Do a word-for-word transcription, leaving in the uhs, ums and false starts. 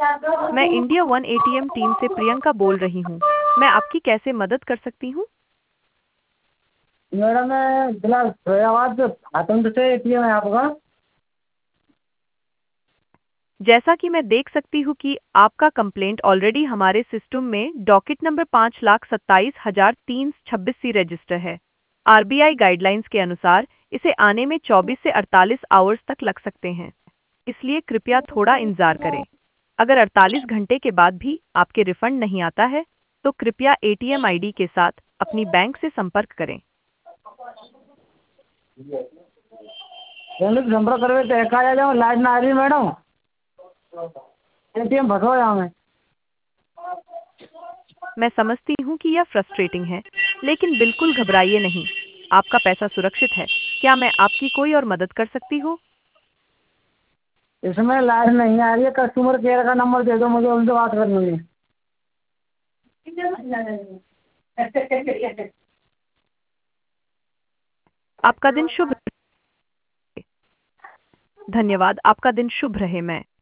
मैं India one ATM team से प्रियंका बोल रही हूँ। मैं आपकी कैसे मदद कर सकती हूँ? मैडम मैं जिला फैजाबाद से आतंक से एटीएम है आपका। जैसा कि मैं देख सकती हूँ कि आपका कंप्लेंट ऑलरेडी हमारे सिस्टम में डॉकेट नंबर पाँच लाख सत्ताईस हजार तीन छब्बीस सी रजिस्टर है। आरबीआई गाइडलाइंस के अनुसार इसे आने में चौबीस से अड़तालीस आवर्स तक लग सकते हैं, इसलिए कृपया थोड़ा इंतजार करें। अगर अड़तालीस घंटे के बाद भी आपके रिफंड नहीं आता है, तो कृपया एटीएम आईडी के साथ अपनी बैंक से संपर्क करें। पहले संपर्क करवे तो एक आ जाओ, लाइट ना आ रही मैडम, एटीएम फंसो यहाँ में। मैं समझती हूँ कि यह फ्रस्ट्रेटिंग है, लेकिन बिल्कुल घबराइए नहीं। आपका पैसा सुरक्षित है। क्या मैं आपकी कोई और मदद कर सकती हूँ? इसमें लाइट नहीं आ रही है, कस्टमर केयर का नंबर दे दो, मुझे उनसे बात करनी है। आपका दिन शुभ रहे। धन्यवाद। आपका दिन शुभ रहे। मैं